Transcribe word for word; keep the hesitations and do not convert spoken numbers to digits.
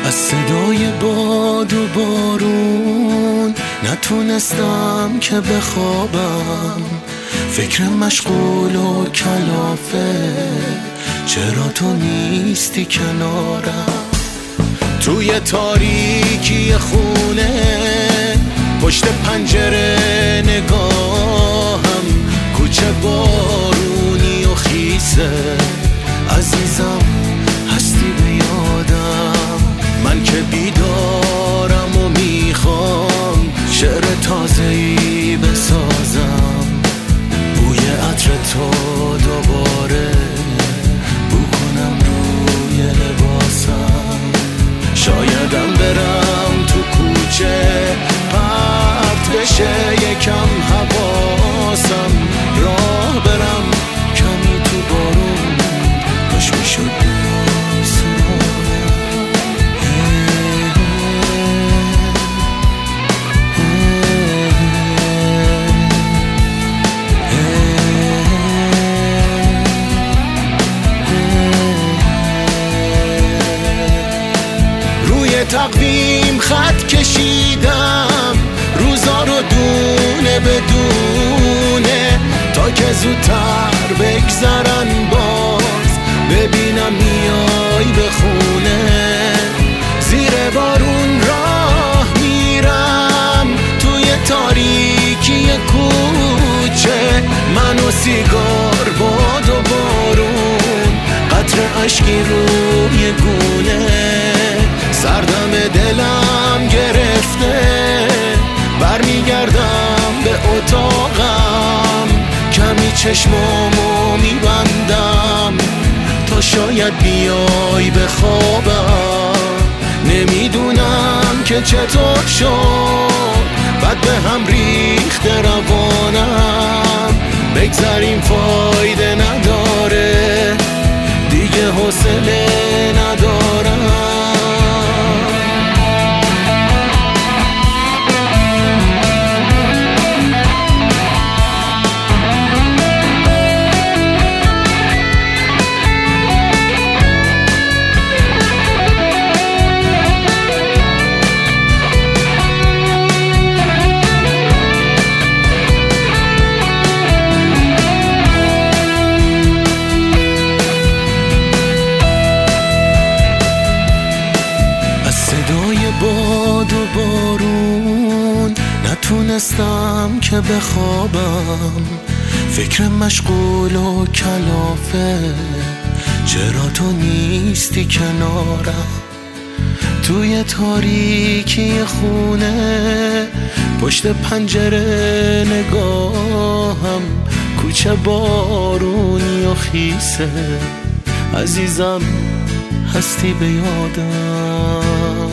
از صدای باد و بارون نتونستم که بخوابم، فکر مشغول و کلافه، چرا تو نیستی کنارم؟ توی تاریکی خونه پشت پنجره نگاهم، کوچه بارونی و خیسه، عزیزم هستی به یادم؟ من که بیدارم و میخوام شعر تازه‌ای بسازم، بوی عطر تو دوباره بو کنم روی لباسم. شایدم برم تو کوچه پرت بشه یکم حواسم، راه برم کمی تو بارون، کاش میشد تقویم خط کشیدم، روزا رو دونه بدونه، تا که زودتر بگذرن باز ببینم میای به خونه. زیر بارون راه میرم توی تاریکی کوچه، من و سیگار، باد و بارون، قطره اشکی روی گونه، سردم دلم گرفته، برمیگردم به اتاقم، کمی چشمامو میبندم تا شاید بیای به خوابم. نمیدونم که چطور شد بعد به هم ریخته روانم، بگذریم فایده نداره، دیگه حوصله ندارم. باد و بارون نتونستم که بخوابم، فکر مشغول و کلافه، چرا تو نیستی کنارم؟ توی تاریکی خونه پشت پنجره نگاهم، کوچه بارونی و خیسه، عزیزم هستی به یادم؟